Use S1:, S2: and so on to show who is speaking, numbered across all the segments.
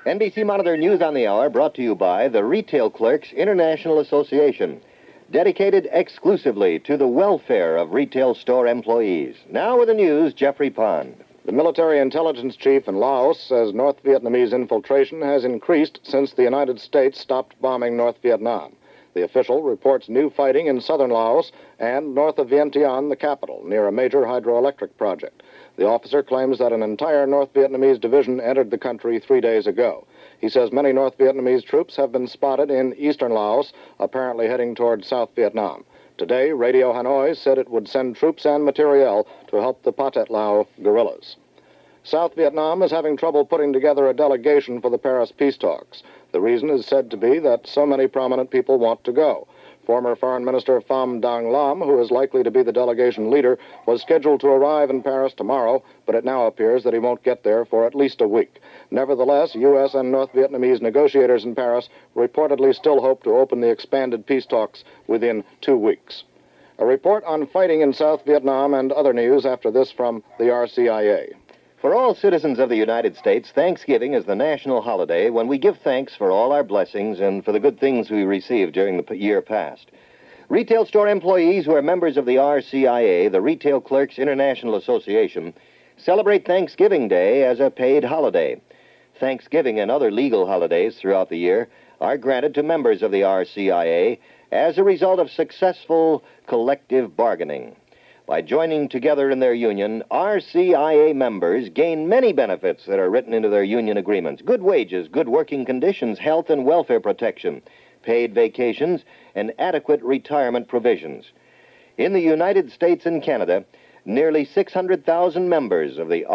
S1: NBC Monitor News on the Hour brought to you by the Retail Clerks International Association, dedicated exclusively to the welfare of retail store employees. Now with the news, Jeffrey Pond.
S2: The military intelligence chief in Laos says North Vietnamese infiltration has increased since the United States stopped bombing North Vietnam. The official reports new fighting in southern Laos and north of Vientiane, the capital, near a major hydroelectric project. The officer claims that an entire North Vietnamese division entered the country 3 days ago. He says many North Vietnamese troops have been spotted in eastern Laos, apparently heading toward South Vietnam. Today, Radio Hanoi said it would send troops and materiel to help the Pathet Lao guerrillas. South Vietnam is having trouble putting together a delegation for the Paris peace talks. The reason is said to be that so many prominent people want to go. Former Foreign Minister Pham Dang Lam, who is likely to be the delegation leader, was scheduled to arrive in Paris tomorrow, but it now appears that he won't get there for at least a week. Nevertheless, U.S. and North Vietnamese negotiators in Paris reportedly still hope to open the expanded peace talks within 2 weeks. A report on fighting in South Vietnam and other news after this from the RCIA.
S1: For all citizens of the United States, Thanksgiving is the national holiday when we give thanks for all our blessings and for the good things we received during the year past. Retail store employees who are members of the RCIA, the Retail Clerks International Association, celebrate Thanksgiving Day as a paid holiday. Thanksgiving and other legal holidays throughout the year are granted to members of the RCIA as a result of successful collective bargaining. By joining together in their union, RCIA members gain many benefits that are written into their union agreements. Good wages, good working conditions, health and welfare protection, paid vacations, and adequate retirement provisions. In the United States and Canada, nearly 600,000 members of the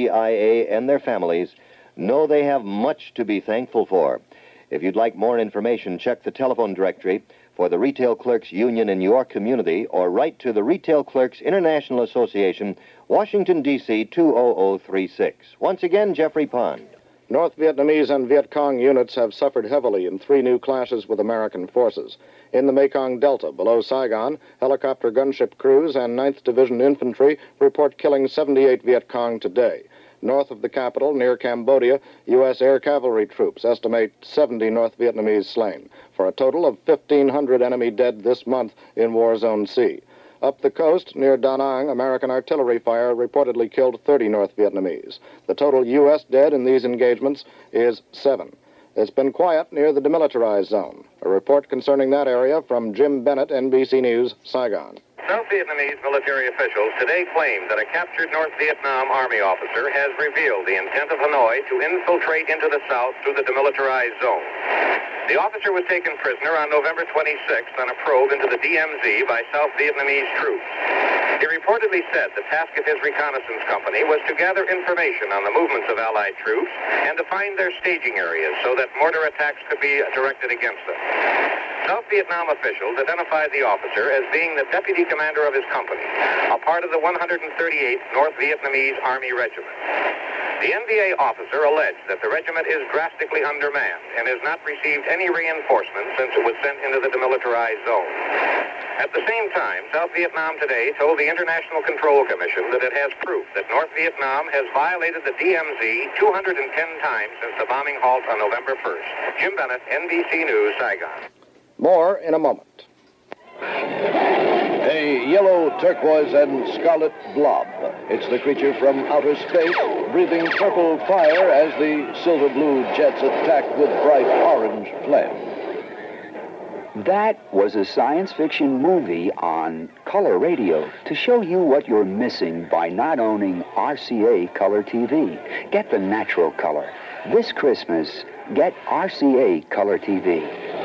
S1: RCIA and their families know they have much to be thankful for. If you'd like more information, check the telephone directory for the Retail Clerks Union in your community, or write to the Retail Clerks International Association, Washington, D.C. 20036. Once again, Jeffrey Pond.
S2: North Vietnamese and Viet Cong units have suffered heavily in 3 new clashes with American forces. In the Mekong Delta, below Saigon, helicopter gunship crews and 9th Division Infantry report killing 78 Viet Cong today. North of the capital, near Cambodia, U.S. air cavalry troops estimate 70 North Vietnamese slain, for a total of 1,500 enemy dead this month in War Zone C. Up the coast, near Da Nang, American artillery fire reportedly killed 30 North Vietnamese. The total U.S. dead in these engagements is 7. It's been quiet near the demilitarized zone. A report concerning that area from Jim Bennett, NBC News, Saigon.
S3: South Vietnamese military officials today claim that a captured North Vietnam Army officer has revealed the intent of Hanoi to infiltrate into the South through the demilitarized zone. The officer was taken prisoner on November 26th on a probe into the DMZ by South Vietnamese troops. He reportedly said the task of his reconnaissance company was to gather information on the movements of Allied troops and to find their staging areas so that mortar attacks could be directed against them. South Vietnam officials identified the officer as being the deputy commander of his company, a part of the 138th North Vietnamese Army Regiment. The NVA officer alleged that the regiment is drastically undermanned and has not received any reinforcements since it was sent into the demilitarized zone. At the same time, South Vietnam today told the International Control Commission that it has proof that North Vietnam has violated the DMZ 210 times since the bombing halt on November 1st. Jim Bennett, NBC News, Saigon.
S2: More in a moment.
S4: A yellow, turquoise, and scarlet blob. It's the creature from outer space, breathing purple fire as the silver-blue jets attack with bright orange flame.
S5: That was a science fiction movie on color radio to show you what you're missing by not owning RCA Color TV. Get the natural color. This Christmas, get RCA Color TV.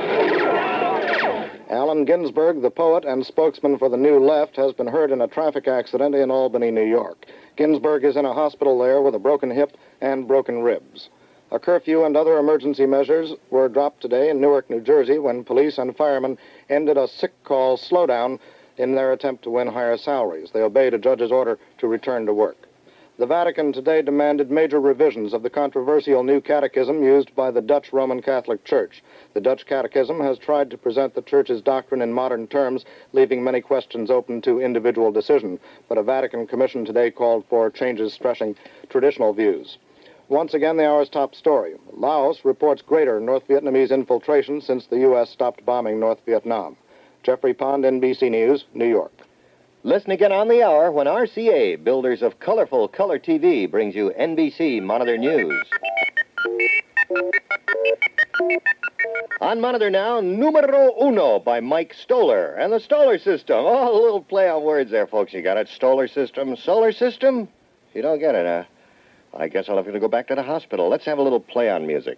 S2: Allen Ginsberg, the poet and spokesman for the New Left, has been hurt in a traffic accident in Albany, New York. Ginsberg is in a hospital there with a broken hip and broken ribs. A curfew and other emergency measures were dropped today in Newark, New Jersey, when police and firemen ended a sick call slowdown in their attempt to win higher salaries. They obeyed a judge's order to return to work. The Vatican today demanded major revisions of the controversial new catechism used by the Dutch Roman Catholic Church. The Dutch catechism has tried to present the Church's doctrine in modern terms, leaving many questions open to individual decision. But a Vatican commission today called for changes stressing traditional views. Once again, the hour's top story. Laos reports greater North Vietnamese infiltration since the U.S. stopped bombing North Vietnam. Jeffrey Pond, NBC News, New York.
S1: Listen again on the hour when RCA, builders of colorful color TV, brings you NBC Monitor News. On Monitor now, Numero Uno by Mike Stoller and the Stoller System. Oh, a little play on words there, folks. You got it? Stoller System, Solar System? You don't get it, huh? I guess I'll have to go back to the hospital. Let's have a little play on music.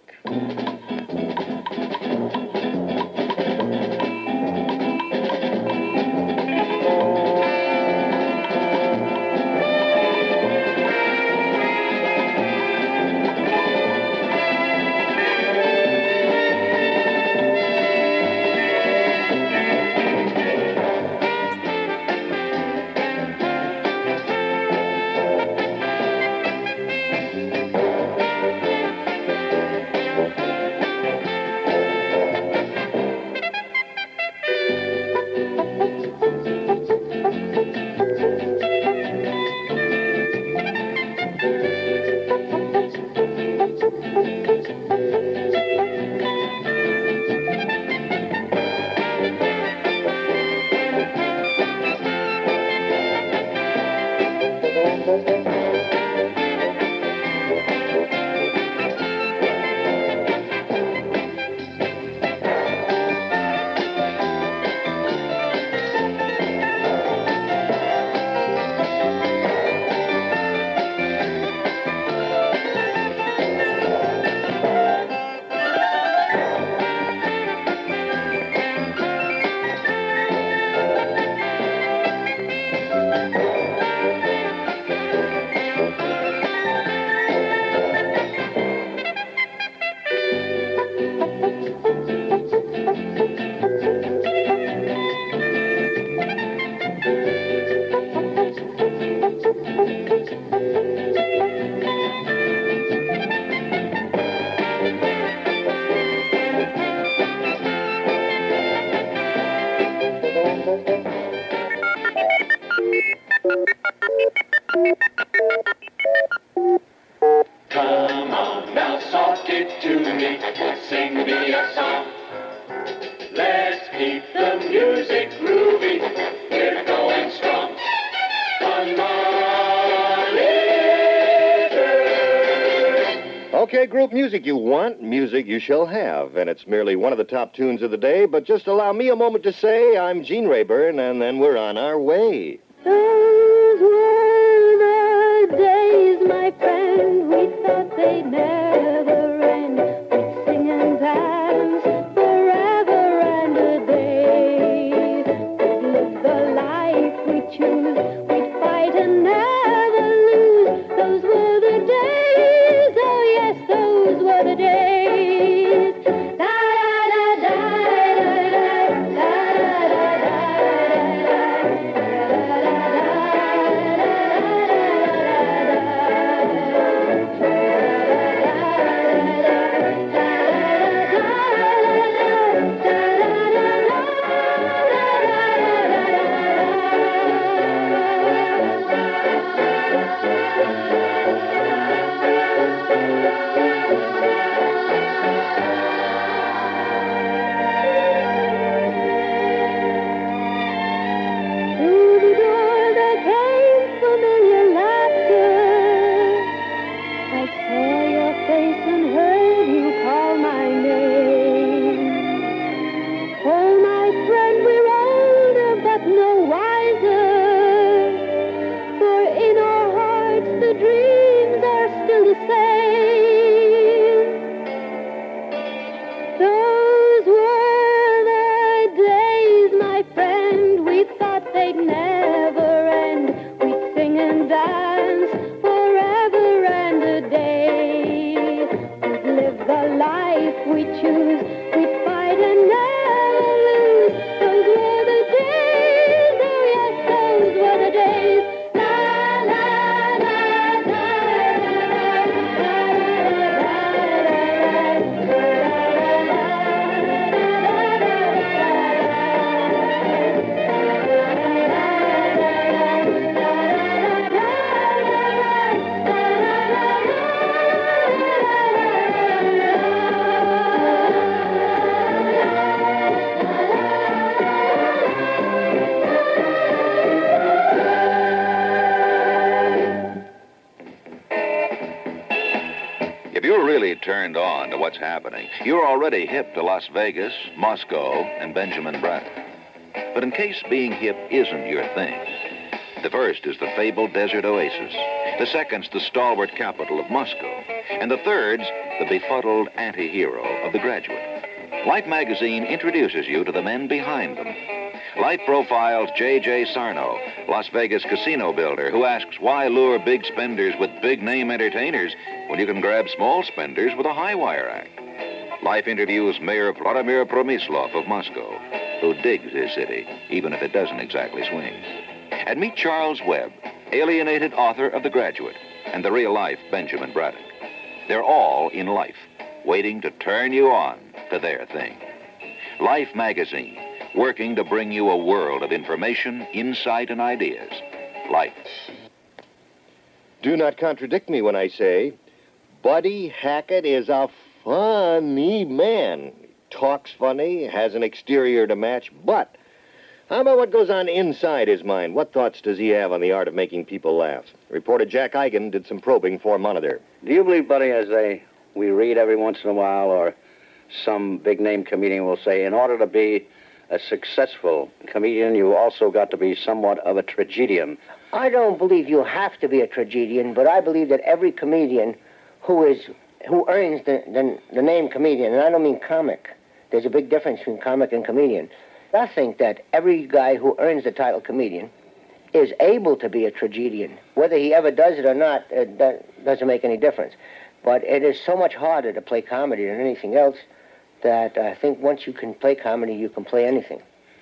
S6: Come on, now talk it to me, sing me a song. Let's keep the music groovy, we're going strong.
S1: Okay, group music you want, music you shall have. And it's merely one of the top tunes of the day, but just allow me a moment to say I'm Gene Rayburn, and then we're on our way.
S7: Those were the days, my friend, we thought they'd never end. We'd sing and dance forever and a day. We'd live the life we choose, we'd fight and never lose. Those were the days, oh yes, those were the days.
S8: you're really turned on to what's happening, you're already hip to Las Vegas, Moscow, and Benjamin Braddock. But in case being hip isn't your thing, the first is the fabled desert oasis. The second's the stalwart capital of Moscow. And the third's the befuddled anti-hero of The Graduate. Life magazine introduces you to the men behind them. Life profiles J.J. Sarno, Las Vegas casino builder, who asks why lure big spenders with big-name entertainers when you can grab small spenders with a high-wire act. Life interviews Mayor Vladimir Promislov of Moscow, who digs his city, even if it doesn't exactly swing. And meet Charles Webb, alienated author of The Graduate, and the real-life Benjamin Braddock. They're all in Life, waiting to turn you on to their thing. Life magazine, working to bring you a world of information, insight, and ideas. Life.
S1: Do not contradict me when I say Buddy Hackett is a funny man. Talks funny, has an exterior to match, but how about what goes on inside his mind? What thoughts does he have on the art of making people laugh? Reporter Jack Eigen did some probing for Monitor.
S9: Do you believe, Buddy, as we read every once in a while, or some big-name comedian will say, in order to be a successful comedian, you also got to be somewhat of a tragedian?
S10: I don't believe you have to be a tragedian, but I believe that every comedian who earns the name comedian, and I don't mean comic. There's a big difference between comic and comedian. I think that every guy who earns the title comedian is able to be a tragedian. Whether he ever does it or not, that doesn't make any difference. But it is so much harder to play comedy than anything else that I think once you can play comedy, you can play anything.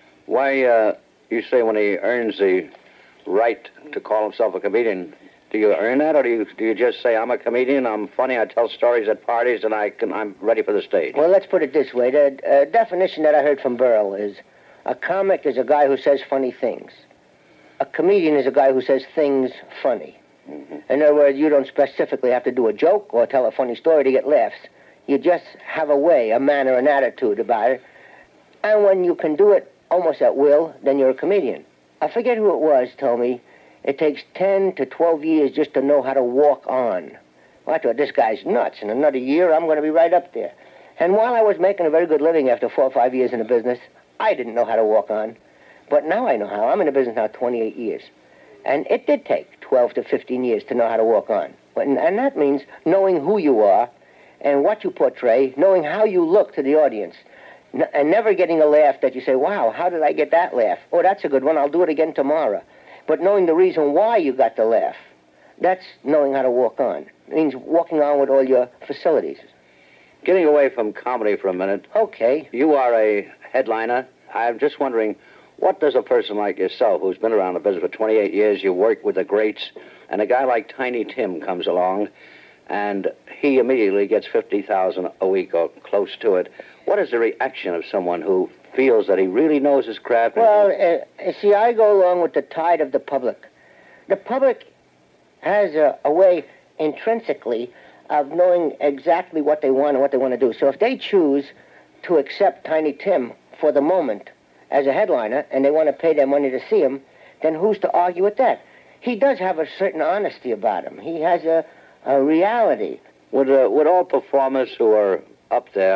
S9: Why, you say when he earns the right to call himself a comedian, do you earn that, or do you just say, I'm a comedian, I'm funny, I tell stories at parties, and I'm ready for the stage?
S10: Well, let's put it this way. The definition that I heard from Burl is a comic is a guy who says funny things. A comedian is a guy who says things funny. Mm-hmm. In other words, you don't specifically have to do a joke or tell a funny story to get laughs. You just have a way, a manner, an attitude about it. And when you can do it almost at will, then you're a comedian. I forget who it was told me it takes 10 to 12 years just to know how to walk on. Well, I thought, this guy's nuts. In another year, I'm going to be right up there. And while I was making a very good living after 4 or 5 years in the business, I didn't know how to walk on. But now I know how. I'm in the business now 28 years. And it did take 12 to 15 years to know how to walk on. And that means knowing who you are and what you portray, knowing how you look to the audience, and never getting a laugh that you say, wow, how did I get that laugh? Oh, that's a good one. I'll do it again tomorrow. But knowing the reason why you got the laugh, that's knowing how to walk on. It means walking on with all your facilities.
S9: Getting away from comedy for a minute.
S10: Okay.
S9: You are a headliner. I'm just wondering, what does a person like yourself, who's been around the business for 28 years, you work with the greats, and a guy like Tiny Tim comes along, and he immediately gets $50,000 a week or close to it. What is the reaction of someone who feels that he really knows his craft?
S10: Well, see, I go along with the tide of the public. The public has a way intrinsically of knowing exactly what they want and what they want to do. So if they choose to accept Tiny Tim for the moment as a headliner and they want to pay their money to see him, then who's to argue with that? He does have a certain honesty about him. He has a reality.
S9: Would all performers who are up there,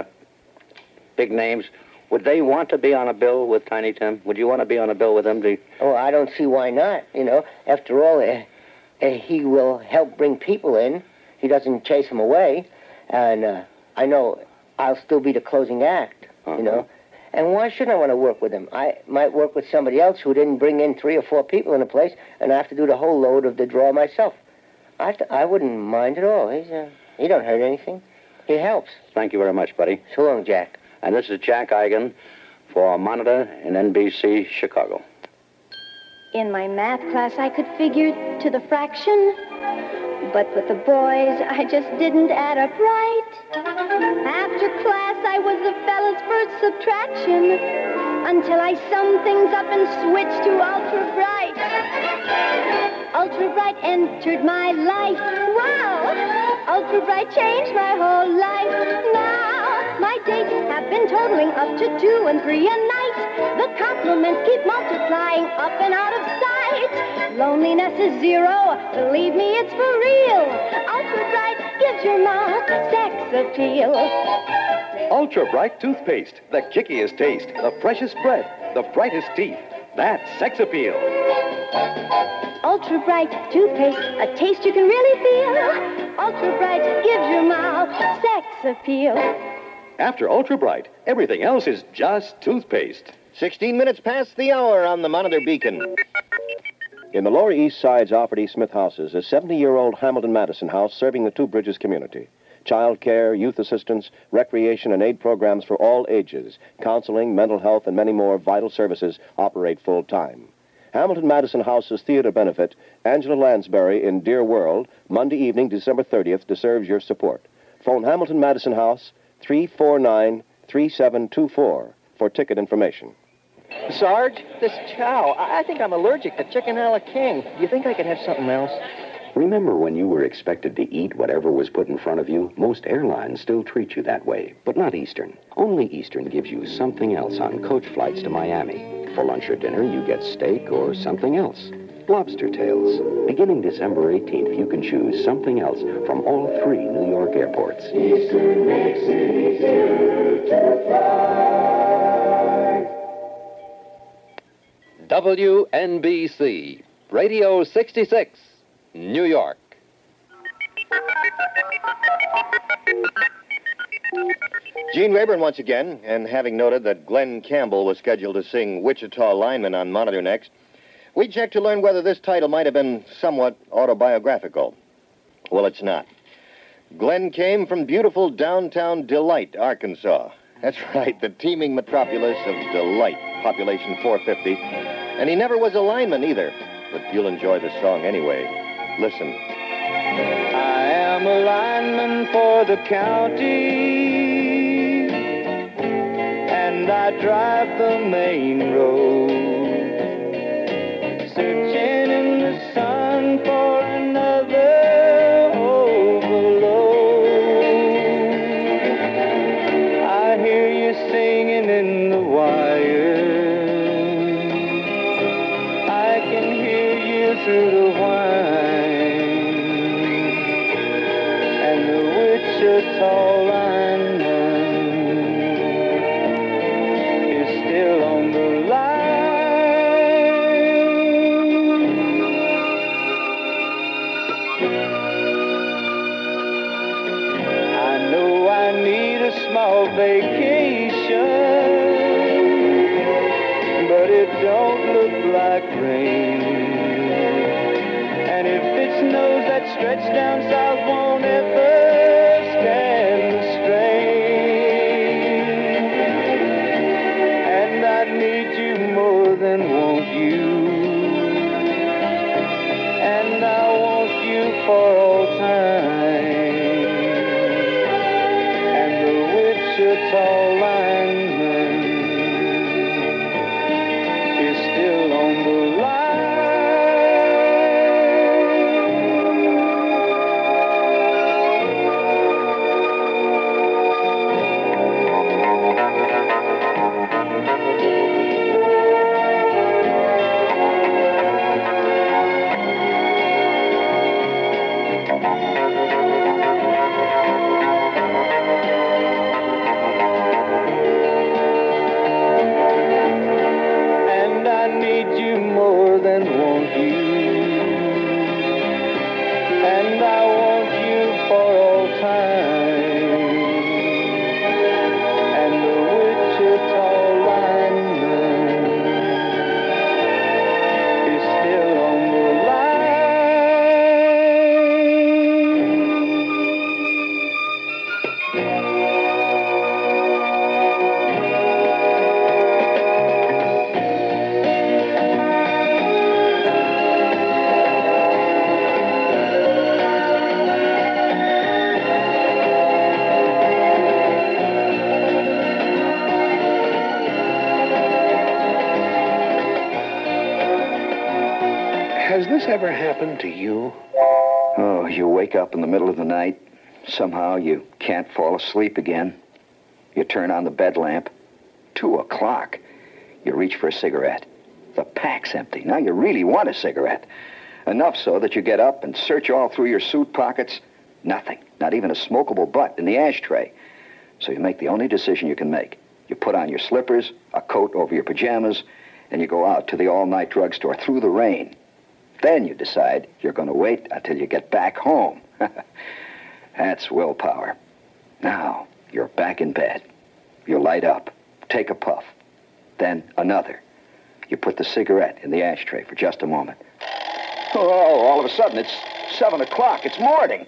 S9: big names, would they want to be on a bill with Tiny Tim? Would you want to be on a bill with him?
S10: Oh, I don't see why not. You know, after all, he will help bring people in. He doesn't chase them away. And I know I'll still be the closing act, you know. And why shouldn't I want to work with him? I might work with somebody else who didn't bring in 3 or 4 people in a place, and I have to do the whole load of the draw myself. I wouldn't mind at all. He don't hurt anything. He helps.
S9: Thank you very much, buddy.
S10: So long, Jack.
S9: And this is Jack Eigen for Monitor in NBC Chicago.
S7: In my math class, I could figure to the fraction, but with the boys, I just didn't add up right. After class, I was the fella's first subtraction, until I summed things up and switched to Ultra Bright. Ultra Bright entered my life. Wow! Ultra Bright changed my whole life. Now, my dates have been totaling up to 2 and 3 a night. The compliments keep multiplying up and out of sight. Loneliness is zero, believe me, it's for real. Ultra Bright gives your mouth sex appeal.
S11: Ultra Bright toothpaste, the kickiest taste, the freshest breath, the brightest teeth. That's sex appeal.
S7: Ultra Bright toothpaste, a taste you can really feel. Ultra Bright gives your mouth sex appeal.
S11: After Ultra Bright, everything else is just toothpaste.
S1: 16 minutes past the hour on the Monitor Beacon.
S12: In the Lower East Side's Alfred E. Smith houses, a 70-year-old Hamilton Madison house serving the Two Bridges community. Child care, youth assistance, recreation, and aid programs for all ages, counseling, mental health, and many more vital services operate full-time. Hamilton Madison House's theater benefit, Angela Lansbury in Dear World, Monday evening, December 30th, deserves your support. Phone Hamilton Madison House, 349-3724 for ticket information.
S10: Sarge, this chow, I think I'm allergic to chicken a la king. Do you think I could have something else?
S5: Remember when you were expected to eat whatever was put in front of you? Most airlines still treat you that way, but not Eastern. Only Eastern gives you something else on coach flights to Miami. For lunch or dinner, you get steak or something else. Lobster tails. Beginning December 18th, you can choose something else from all 3 New York airports.
S6: Eastern makes it easier to fly.
S11: WNBC, Radio 66, New York.
S1: Gene Rayburn once again, and having noted that Glenn Campbell was scheduled to sing Wichita Lineman on Monitor next, we checked to learn whether this title might have been somewhat autobiographical. Well, it's not. Glenn came from beautiful downtown Delight, Arkansas. That's right, the teeming metropolis of Delight, population 450. And he never was a lineman either, but you'll enjoy the song anyway. Listen.
S13: I am a lineman for the county, and I drive the main road, searching in the sun for another overload. I hear you singing in the wire, I can hear you through the tall lineman is still on the line. I know I need a small vacation, but it don't look like rain. And if it snows, that stretch down south won't ever stand the strain. And I need you more than want you, and I want you for all time. And the Wichita lineman is still on the line.
S14: Has this ever happened to you?
S5: Oh, you wake up in the middle of the night. Somehow you can't fall asleep again. You turn on the bed lamp. 2 o'clock. You reach for a cigarette. The pack's empty. Now you really want a cigarette. Enough so that you get up and search all through your suit pockets. Nothing. Not even a smokable butt in the ashtray. So you make the only decision you can make. You put on your slippers, a coat over your pajamas, and you go out to the all-night drugstore through the rain. Then you decide you're going to wait until you get back home. That's willpower. Now, you're back in bed. You light up, take a puff, then another. You put the cigarette in the ashtray for just a moment. Oh, all of a sudden, it's 7 o'clock. It's morning.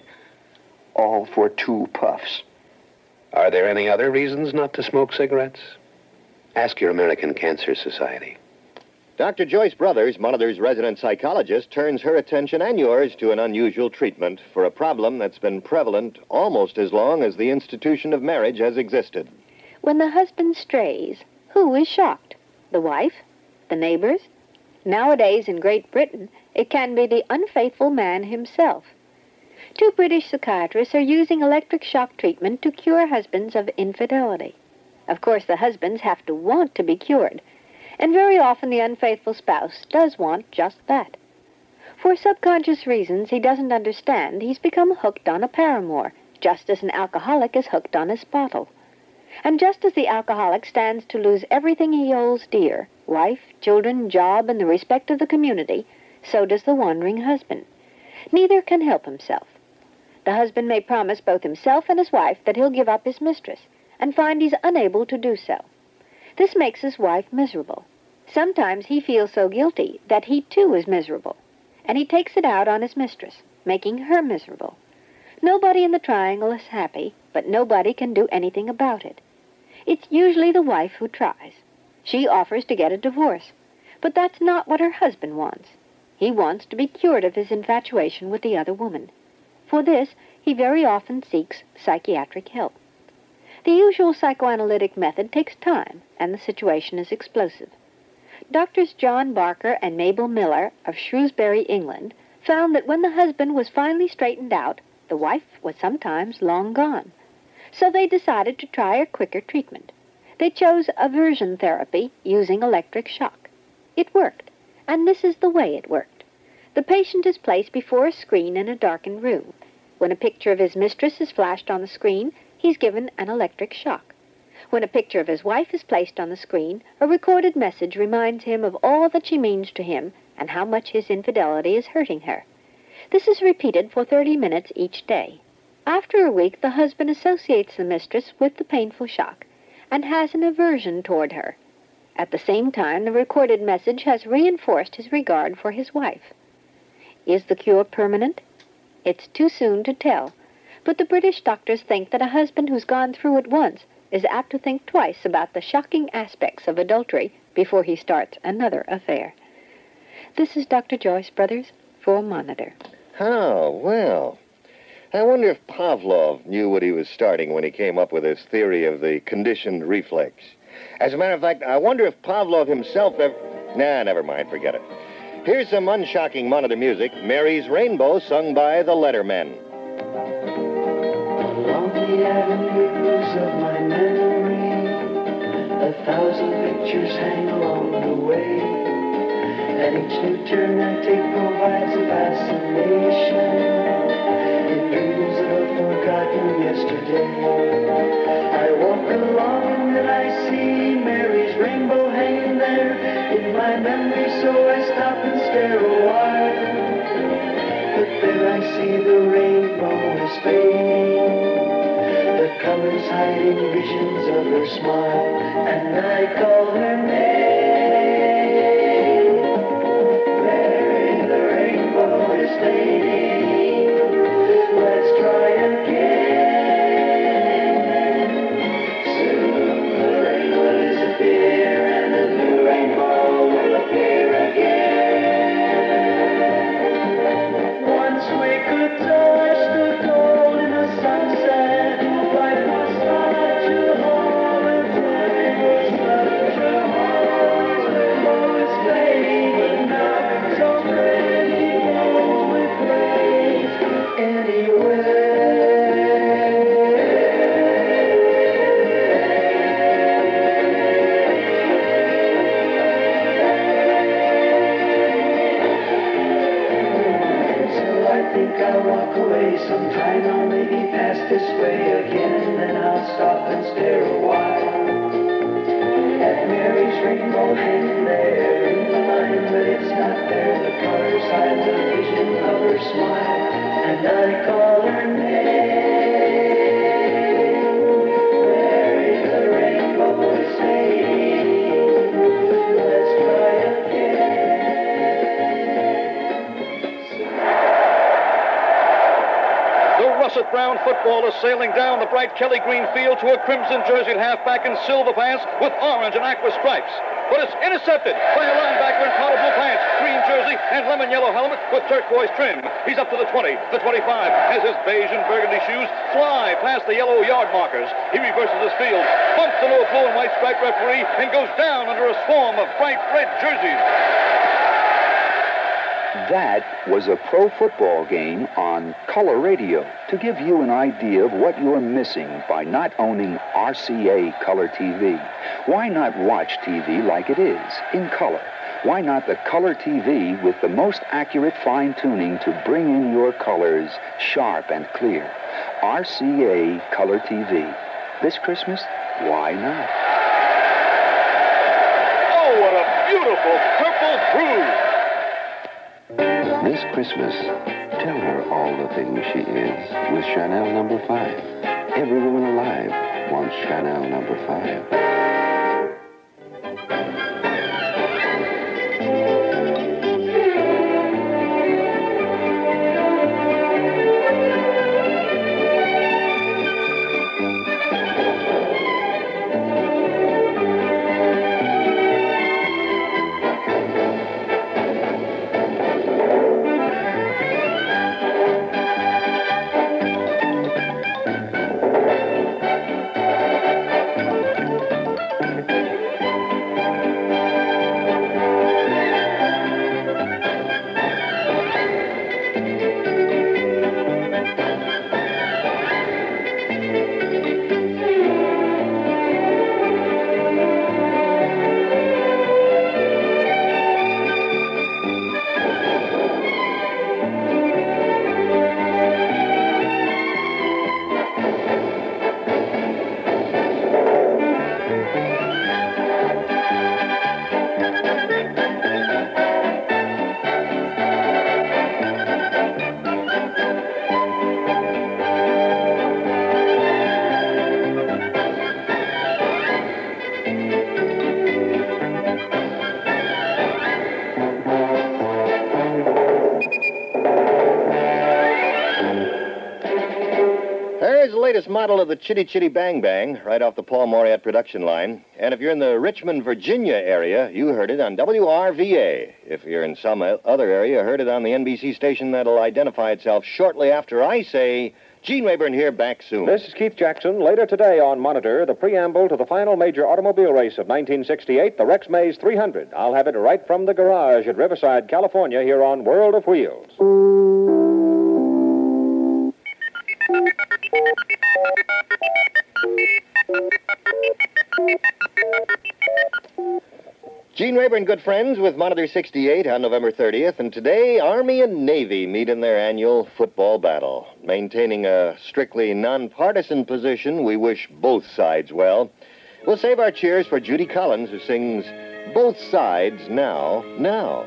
S5: All for 2 puffs.
S14: Are there any other reasons not to smoke cigarettes? Ask your American Cancer Society.
S1: Dr. Joyce Brothers, Monitor's resident psychologist, turns her attention and yours to an unusual treatment for a problem that's been prevalent almost as long as the institution of marriage has existed.
S15: When the husband strays, who is shocked? The wife? The neighbors? Nowadays in Great Britain, it can be the unfaithful man himself. 2 British psychiatrists are using electric shock treatment to cure husbands of infidelity. Of course, the husbands have to want to be cured. And very often the unfaithful spouse does want just that. For subconscious reasons he doesn't understand, he's become hooked on a paramour, just as an alcoholic is hooked on his bottle. And just as the alcoholic stands to lose everything he holds dear, wife, children, job, and the respect of the community, so does the wandering husband. Neither can help himself. The husband may promise both himself and his wife that he'll give up his mistress, and find he's unable to do so. This makes his wife miserable. Sometimes he feels so guilty that he too is miserable, and he takes it out on his mistress, making her miserable. Nobody in the triangle is happy, but nobody can do anything about it. It's usually the wife who tries. She offers to get a divorce, but that's not what her husband wants. He wants to be cured of his infatuation with the other woman. For this, he very often seeks psychiatric help. The usual psychoanalytic method takes time, and the situation is explosive. Doctors John Barker and Mabel Miller of Shrewsbury, England, found that when the husband was finally straightened out, the wife was sometimes long gone. So they decided to try a quicker treatment. They chose aversion therapy using electric shock. It worked, and this is the way it worked. The patient is placed before a screen in a darkened room. When a picture of his mistress is flashed on the screen, he's given an electric shock. When a picture of his wife is placed on the screen, a recorded message reminds him of all that she means to him and how much his infidelity is hurting her. This is repeated for 30 minutes each day. After a week, the husband associates the mistress with the painful shock and has an aversion toward her. At the same time, the recorded message has reinforced his regard for his wife. Is the cure permanent? It's too soon to tell, but the British doctors think that a husband who's gone through it once is apt to think twice about the shocking aspects of adultery before he starts another affair. This is Dr. Joyce Brothers for Monitor.
S1: Oh, well. I wonder if Pavlov knew what he was starting when he came up with his theory of the conditioned reflex. As a matter of fact, I wonder if Pavlov himself ever... Nah, never mind, forget it. Here's some unshocking Monitor music, Mary's Rainbow, sung by the Lettermen.
S13: Along the avenues of my memory, 1,000 pictures hang along the way, and each new turn I take provides a fascination. It dreams of a forgotten yesterday. I walk along and then I see Mary's rainbow hanging there in my memory, so I stop and stare a while. But then I see the rainbow is fading, the colors hiding visions of her smile, and I call her name. Mary, the rainbow is fading, let's try again. Soon the rain will disappear and the new rainbow will appear again. Once we could touch the gold in the sunset, life was such a home and time was such a home.
S16: Down football is sailing down the bright Kelly green field to a crimson jerseyed halfback in silver pants with orange and aqua stripes. But it's intercepted by a linebacker in powder blue pants, green jersey, and lemon yellow helmet with turquoise trim. He's up to the 20, the 25, as his beige and burgundy shoes fly past the yellow yard markers. He reverses his field, bumps into a blue and white striped referee, and goes down under a swarm of bright red jerseys.
S5: That was a pro football game on color radio to give you an idea of what you're missing by not owning RCA color TV. Why not watch TV like it is, in color? Why not the color TV with the most accurate fine-tuning to bring in your colors sharp and clear? RCA color TV. This Christmas, why not?
S16: Oh, what a beautiful purple brood!
S17: This Christmas, tell her all the things she is with Chanel No. 5. Every woman alive wants Chanel No. 5.
S1: Model of the Chitty Chitty Bang Bang, right off the Paul Moriarty production line. And if you're in the Richmond, Virginia area, you heard it on WRVA. If you're in some other area, heard it on the NBC station that'll identify itself shortly after I say, Gene Rayburn here, back soon.
S12: This is Keith Jackson. Later today on Monitor, the preamble to the final major automobile race of 1968, the Rex Mays 300. I'll have it right from the garage at Riverside, California, here on World of Wheels.
S1: Gene Rayburn, good friends, with Monitor 68 on November 30th, and today Army and Navy meet in their annual football battle. Maintaining a strictly nonpartisan position, we wish both sides well. We'll save our cheers for Judy Collins, who sings Both Sides Now, Now.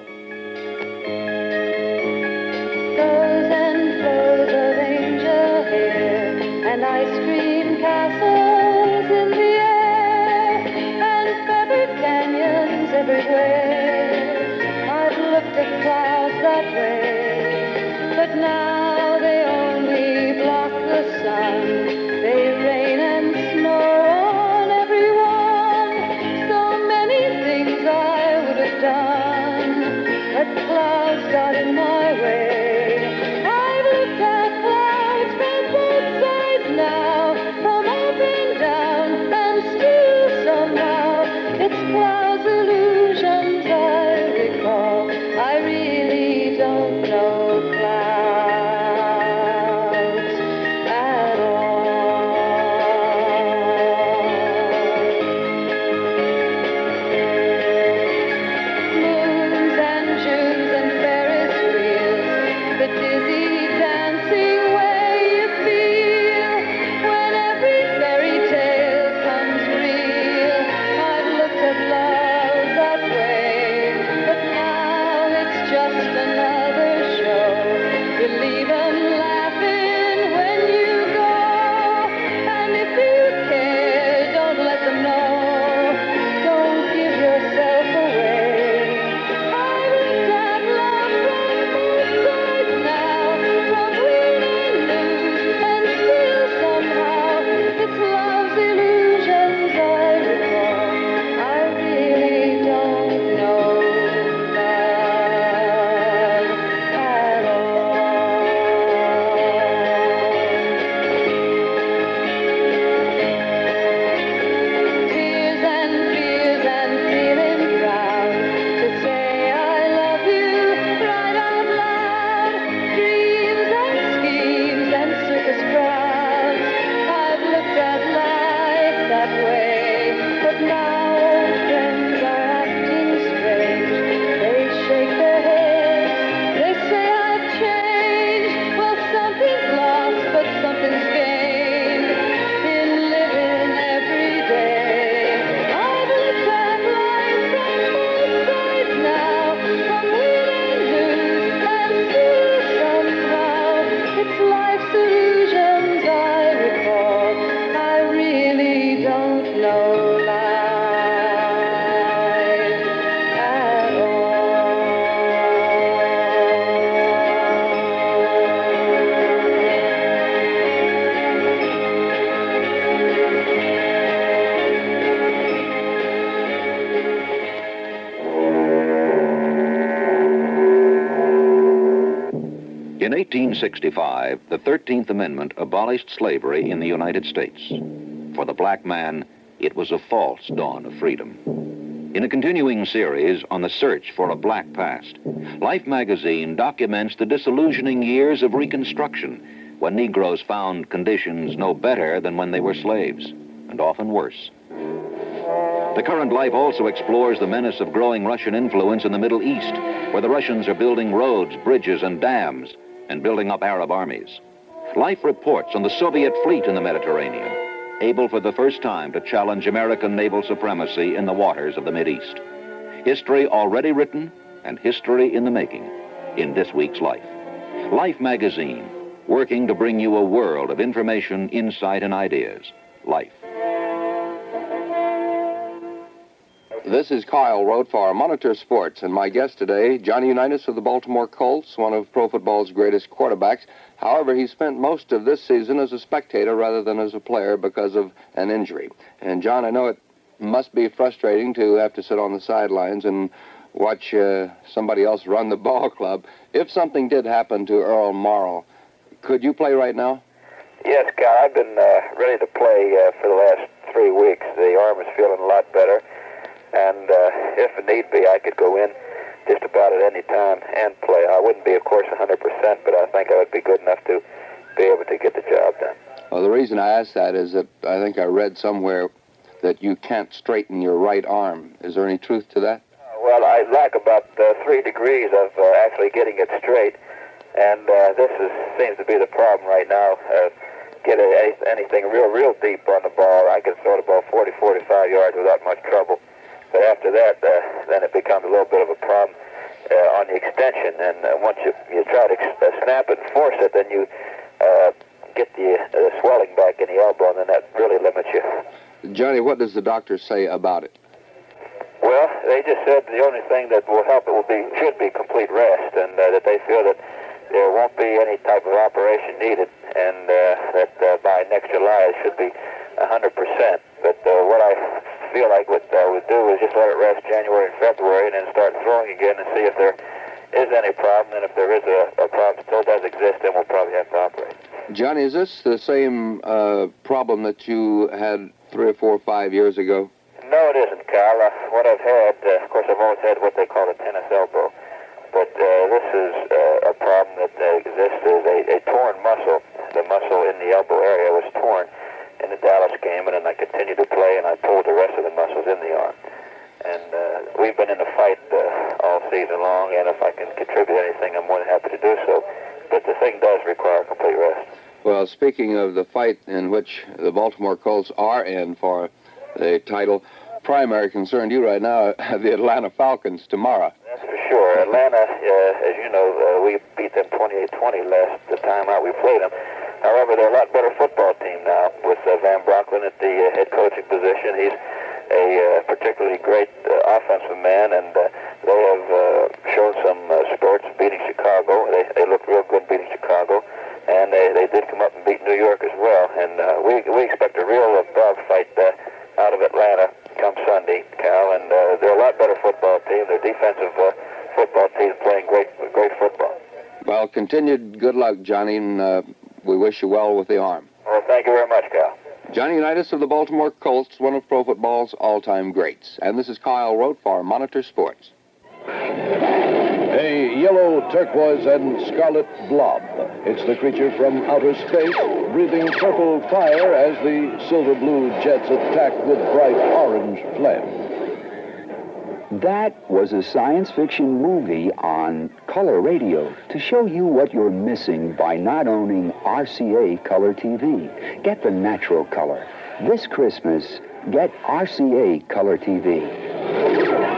S7: Rows and rows of angel hair and ice cream castles in the air and feathered canyons everywhere. I've looked at clouds that way, but now they only block the sun. They rain and snow on everyone. So many things I would have done, but clouds got in my way. I've looked at clouds from both sides now, from open
S8: 1865, the 13th Amendment abolished slavery in the United States. For the black man, it was a false dawn of freedom. In a continuing series on the search for a black past, Life magazine documents the disillusioning years of Reconstruction, when Negroes found conditions no better than when they were slaves, and often worse. The current Life also explores the menace of growing Russian influence in the Middle East, where the Russians are building roads, bridges, and dams, and building up Arab armies. Life reports on the Soviet fleet in the Mediterranean, able for the first time to challenge American naval supremacy in the waters of the Mideast. History already written and history in the making in this week's Life. Life magazine, working to bring you a world of information, insight, and ideas. Life.
S18: This is Kyle Rote for Monitor Sports, and my guest today, Johnny Unitas of the Baltimore Colts, one of pro football's greatest quarterbacks. However, he spent most of this season as a spectator rather than as a player because of an injury. And, John, I know it must be frustrating to have to sit on the sidelines and watch somebody else run the ball club. If something did happen to Earl Morrall, could you play right now?
S19: Yes, Kyle, I've been ready to play for the last 3 weeks. The arm is feeling a lot better. And if need be, I could go in just about at any time and play. I wouldn't be, of course, 100%, but I think I would be good enough to be able to get the job done.
S18: Well, the reason I asked that is that I think I read somewhere that you can't straighten your right arm. Is there any truth to that?
S19: Well, I lack about 3 degrees of actually getting it straight, and this seems to be the problem right now. Get anything real deep on the ball, I can throw the ball 40, 45 yards without much trouble. But after that, then it becomes a little bit of a problem on the extension. And once you try to snap it and force it, then you get the swelling back in the elbow, and then that really limits you.
S18: Johnny, what does the doctor say about it?
S19: Well, they just said the only thing that will help it should be complete rest, and that they feel that there won't be any type of operation needed, and that by next July it should be 100%. But what I feel like what I would do is just let it rest January and February, and then start throwing again and see if there is any problem. And if there is a problem still does exist, then we'll probably have to operate.
S18: Johnny, is this the same problem that you had 3 or 4 or 5 years ago?
S19: No, it isn't, Kyle. What I've had, of course, I've always had what they call a tennis elbow. But this is a problem that exists is a torn muscle. The muscle in the elbow area was torn in the Dallas game, and then I continued to play, and I pulled the rest of the muscles in the arm. And we've been in a fight all season long, and if I can contribute anything, I'm more than happy to do so. But the thing does require complete rest.
S18: Well, speaking of the fight in which the Baltimore Colts are in for the title, primary concern to you right now are the Atlanta Falcons tomorrow.
S19: That's for sure. Atlanta, as you know, we beat them 28-20 the time out we played them. However, they're a lot better football team now with Van Brocklin at the head coaching position. He's a particularly great offensive man, and they have shown some spurts beating Chicago. They looked real good beating Chicago, and they did come up and beat New York as well. And we expect a real dogfight out of Atlanta come Sunday, Cal, and they're a lot better football team. Their defensive football team is playing great football.
S18: Well, continued good luck, Johnny, and we wish you well with the arm.
S19: Well, thank you very much, Cal.
S18: Johnny Unitas of the Baltimore Colts, one of pro football's all-time greats. And this is Kyle Rote for Monitor Sports.
S4: A yellow, turquoise, and scarlet blob. It's the creature from outer space, breathing purple fire as the silver blue jets attack with bright orange flame.
S5: That was a science fiction movie on color radio to show you what you're missing by not owning RCA Color TV. Get the natural color. This Christmas, get RCA Color TV.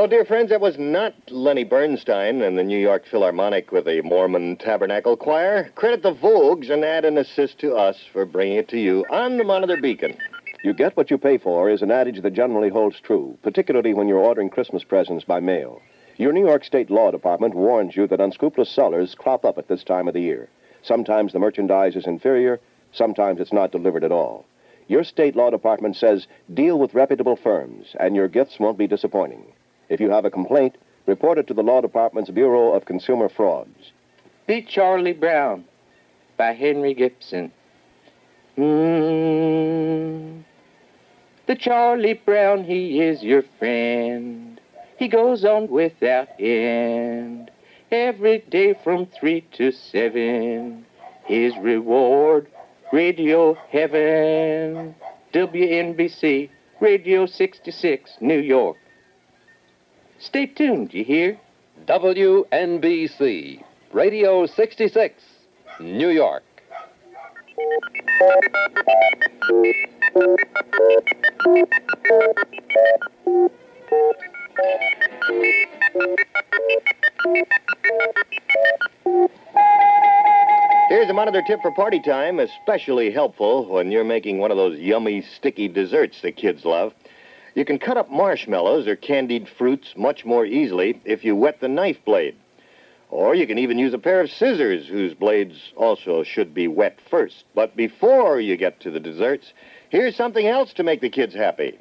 S1: No, dear friends, that was not Lenny Bernstein and the New York Philharmonic with the Mormon Tabernacle Choir. Credit the Vogues and add an assist to us for bringing it to you on the Monitor Beacon.
S12: You get what you pay for is an adage that generally holds true, particularly when you're ordering Christmas presents by mail. Your New York State Law Department warns you that unscrupulous sellers crop up at this time of the year. Sometimes the merchandise is inferior, sometimes it's not delivered at all. Your state law department says deal with reputable firms, and your gifts won't be disappointing. If you have a complaint, report it to the law department's Bureau of Consumer Frauds.
S20: Be Charlie Brown by Henry Gibson. The Charlie Brown, he is your friend. He goes on without end. Every day from 3 to 7. His reward, Radio Heaven. WNBC, Radio 66, New York. Stay tuned, you hear?
S11: WNBC, Radio 66, New York.
S1: Here's a Monitor tip for party time, especially helpful when you're making one of those yummy, sticky desserts the kids love. You can cut up marshmallows or candied fruits much more easily if you wet the knife blade. Or you can even use a pair of scissors whose blades also should be wet first. But before you get to the desserts, here's something else to make the kids happy.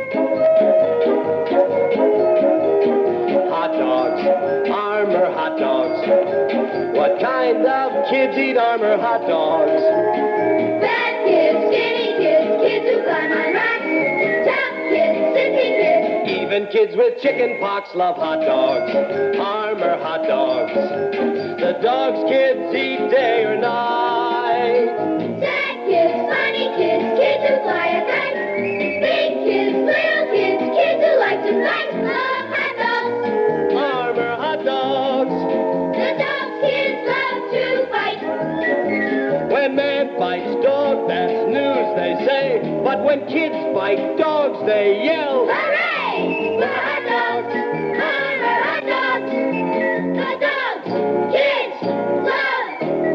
S21: Hot dogs, Armour hot dogs. What kind of kids eat Armour hot dogs?
S7: Fat kids, skinny kids, kids who climb on racks, tough kids, sissy kids.
S21: Even kids with chicken pox love hot dogs. Armour hot dogs. The dogs kids eat day or night.
S7: Sad kids, funny kids, kids who fly a kite. Big kids, little kids, kids who like to fight. Love hot dogs.
S21: Armour hot dogs.
S7: The dogs kids love to fight.
S21: When man fights dog, that's news, they say. But when kids fight dogs, they yell.
S7: Hooray! For hot dogs. Armour hot dogs. The dogs kids love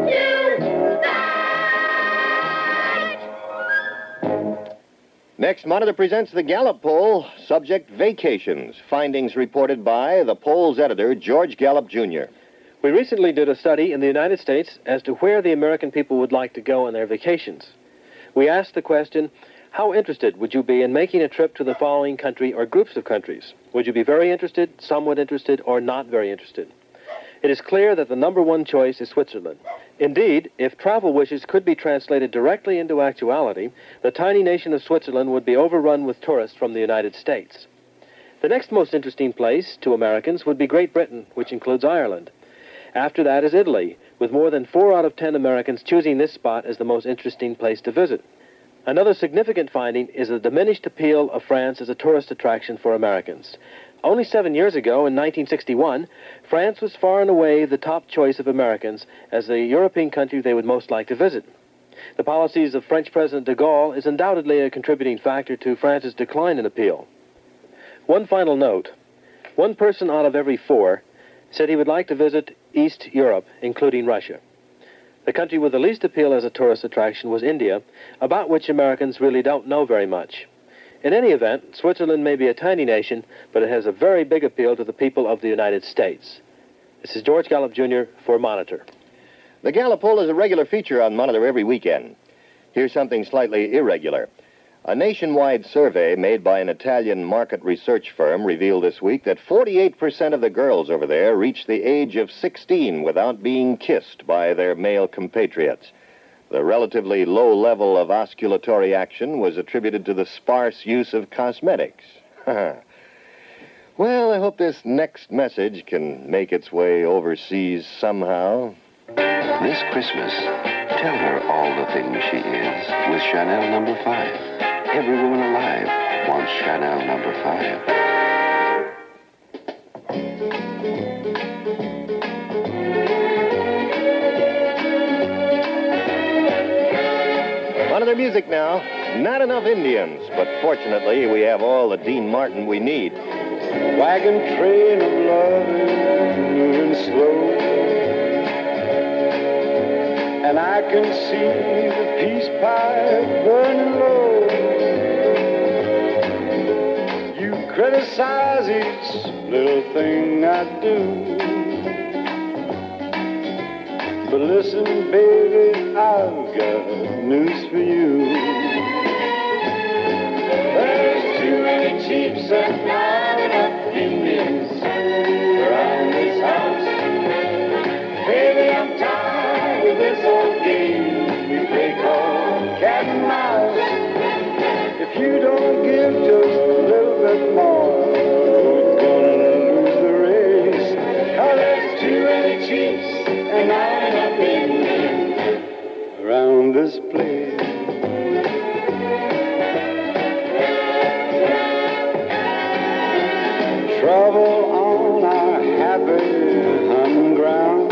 S7: to fight.
S1: Next, Monitor presents the Gallup poll, subject vacations. Findings reported by the poll's editor, George Gallup, Jr.
S22: We recently did a study in the United States as to where the American people would like to go on their vacations. We asked the question, how interested would you be in making a trip to the following country or groups of countries? Would you be very interested, somewhat interested, or not very interested? It is clear that the number one choice is Switzerland. Indeed, if travel wishes could be translated directly into actuality, the tiny nation of Switzerland would be overrun with tourists from the United States. The next most interesting place to Americans would be Great Britain, which includes Ireland. After that is Italy, with more than 4 out of 10 Americans choosing this spot as the most interesting place to visit. Another significant finding is the diminished appeal of France as a tourist attraction for Americans. Only 7 years ago, in 1961, France was far and away the top choice of Americans as the European country they would most like to visit. The policies of French President de Gaulle is undoubtedly a contributing factor to France's decline in appeal. One final note. 1 person out of every 4 said he would like to visit East Europe, including Russia. The country with the least appeal as a tourist attraction was India, about which Americans really don't know very much. In any event, Switzerland may be a tiny nation, but it has a very big appeal to the people of the United States. This is George Gallup, Jr. for Monitor.
S1: The Gallup poll is a regular feature on Monitor every weekend. Here's something slightly irregular. A nationwide survey made by an Italian market research firm revealed this week that 48% of the girls over there reached the age of 16 without being kissed by their male compatriots. The relatively low level of osculatory action was attributed to the sparse use of cosmetics. Well, I hope this next message can make its way overseas somehow.
S17: This Christmas, tell her all the things she is with Chanel No. 5. Every woman alive wants Chanel No. 5.
S1: On to their music now. Not enough Indians, but fortunately we have all the Dean Martin we need.
S13: wagon train of love is moving slow. And I can see the peace pipe burning low. You criticize each little thing I do, but listen, baby, I've got news for you. There's too many chiefs and not enough Indians around this house. Baby, I'm tired of this old game we play called cat and mouse. If you don't give just a little bit more, we're gonna lose the race. 'Cause there's too many chiefs and not enough Indians around this place. Trouble on our happy hunting ground,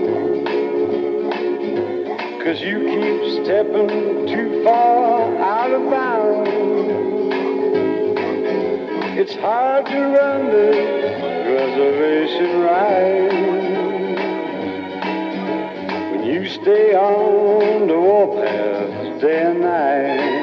S13: 'cause you keep stepping too far out of bounds. It's hard to run this reservation right when you stay on the warpath day and night.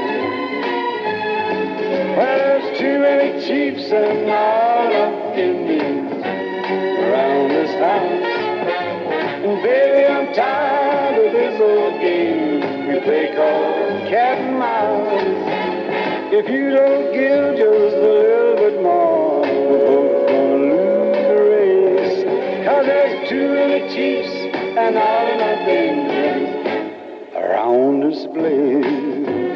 S13: Well, there's too many chiefs and not enough Indians around this house. And baby, I'm tired of this old game we play called cat and mouse. If you don't give just a little bit more, we're both gonna lose the race. 'Cause there's too many chiefs and not enough Indians around this place.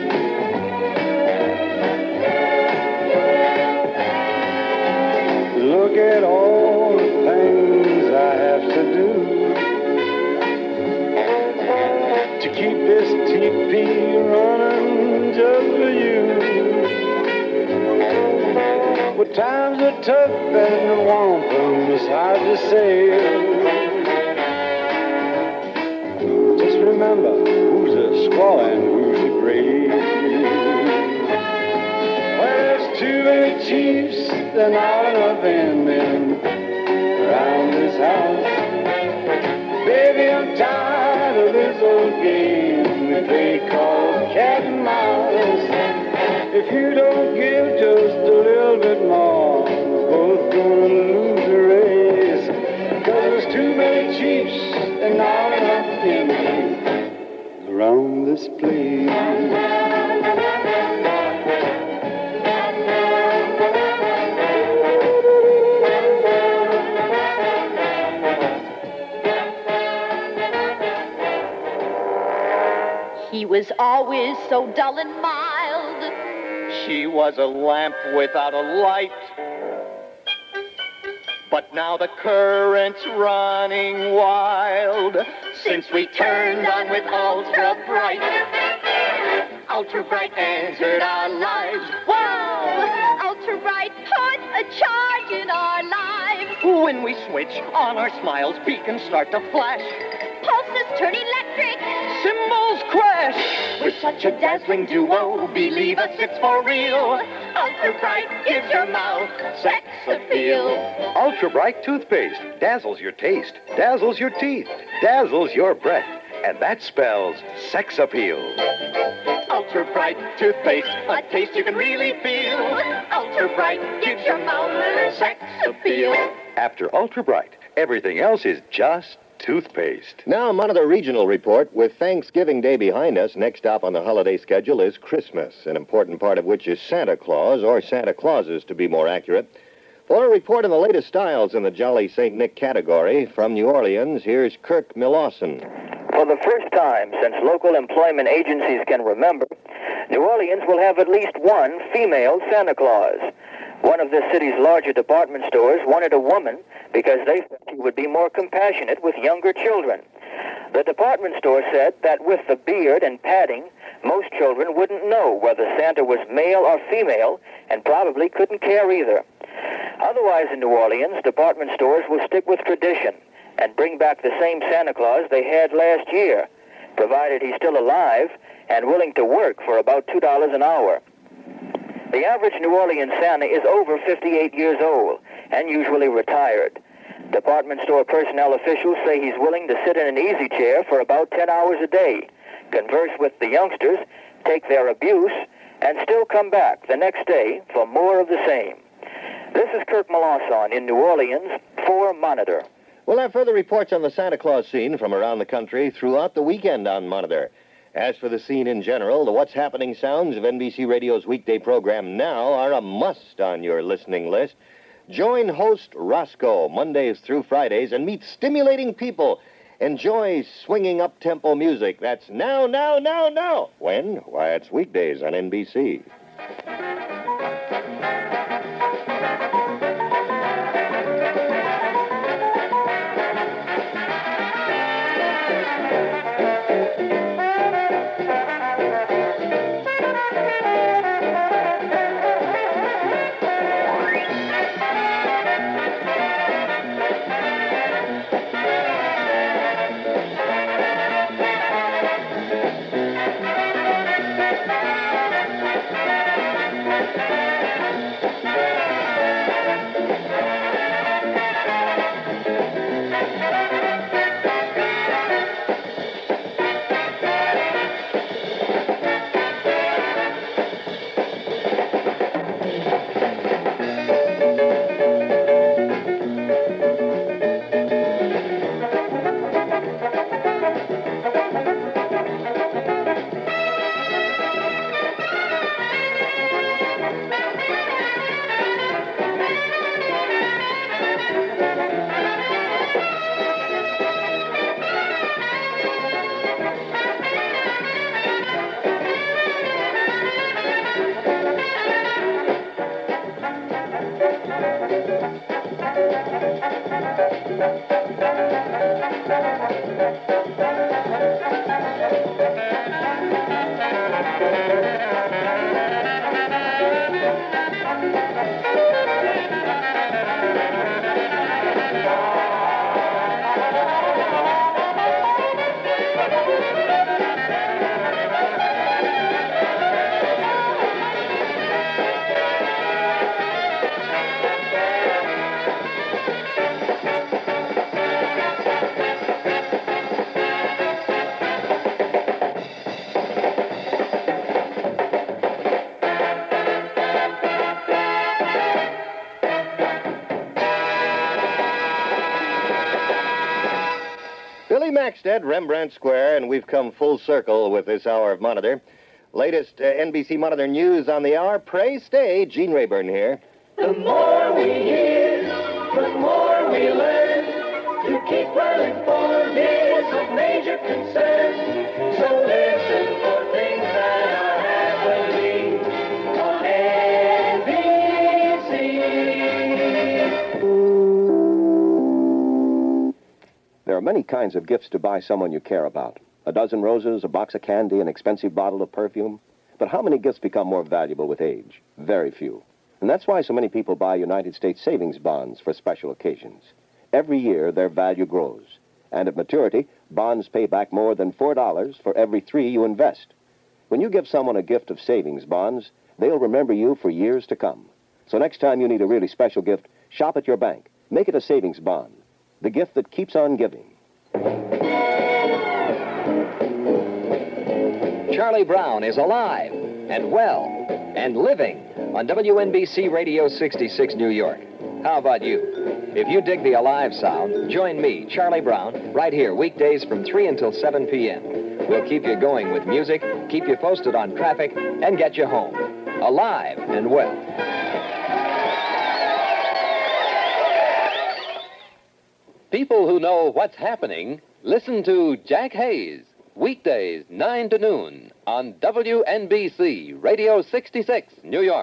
S13: Look at all the things I have to do to keep this TP running just for you. Well, times are tough and the wampum is hard to sail. Just remember who's a squaw and who's a brave. Well, there's too many chiefs and not enough Indians around this house. Baby, I'm tired of this old game we play called cat and mouse. If you don't give just a little bit more, we're both gonna lose the race. 'Cause there's too many chiefs and not enough Indians around this place.
S2: He was always so dull and mild.
S3: She was a lamp without a light. But now the current's running wild.
S2: Since we turned on with Ultra Bright, Ultra Bright entered our lives. Wow! Ultra Bright put a charge in our lives.
S3: When we switch on, our smiles beacons start to flash.
S2: Pulses turn electric.
S3: Cymbals crash.
S2: We're such a dazzling duo. Believe us, it's for real. Ultra Bright gives your mouth sex appeal.
S11: Ultra Bright toothpaste dazzles your taste, dazzles your teeth, dazzles your breath, and that spells sex appeal.
S3: Ultra Bright toothpaste, a taste you can really feel.
S2: Ultra Bright gives your mouth sex appeal.
S11: After Ultra Bright, everything else is just toothpaste.
S1: Now, another regional report. With Thanksgiving Day behind us, next stop on the holiday schedule is Christmas, an important part of which is Santa Claus, or Santa Clauses, to be more accurate. For a report on the latest styles in the Jolly St. Nick category, from New Orleans, here's Kirk Millawson.
S23: For the first time since local employment agencies can remember, New Orleans will have at least one female Santa Claus. One of the city's larger department stores wanted a woman because they thought she would be more compassionate with younger children. The department store said that with the beard and padding, most children wouldn't know whether Santa was male or female and probably couldn't care either. Otherwise, in New Orleans, department stores will stick with tradition and bring back the same Santa Claus they had last year, provided he's still alive and willing to work for about $2 an hour. The average New Orleans Santa is over 58 years old. and usually retired. Department store personnel officials say he's willing to sit in an easy chair for about 10 hours a day, converse with the youngsters, take their abuse, and still come back the next day for more of the same. This is Kirk Melanson in New Orleans for Monitor.
S1: We'll have further reports on the Santa Claus scene from around the country throughout the weekend on Monitor. As for the scene in general, the What's Happening sounds of NBC Radio's weekday program now are a must on your listening list. Join host Roscoe Mondays through Fridays and meet stimulating people. Enjoy swinging up-tempo music. That's now. When? Why, it's weekdays on NBC. Billy Maxted, Rembrandt Square, and we've come full circle with this hour of Monitor. Latest NBC Monitor news on the hour. Pray stay. Gene Rayburn here.
S2: The more we hear, the more we learn. To keep well informed is of major concern. So listen for things that are happening on NBC.
S12: There are many kinds of gifts to buy someone you care about. A dozen roses, a box of candy, an expensive bottle of perfume. But how many gifts become more valuable with age? Very few. And that's why so many people buy United States savings bonds for special occasions. Every year, their value grows. And at maturity, bonds pay back more than $4 for every 3 you invest. When you give someone a gift of savings bonds, they'll remember you for years to come. So next time you need a really special gift, shop at your bank. Make it a savings bond. The gift that keeps on giving.
S6: Charlie Brown is alive and well and living on WNBC Radio 66 New York. How about you? If you dig the alive sound, join me, Charlie Brown, right here weekdays from 3 until 7 p.m. We'll keep you going with music, keep you posted on traffic, and get you home. Alive and well.
S11: People who know what's happening, listen to Jack Hayes, weekdays 9 to noon on WNBC Radio 66, New York.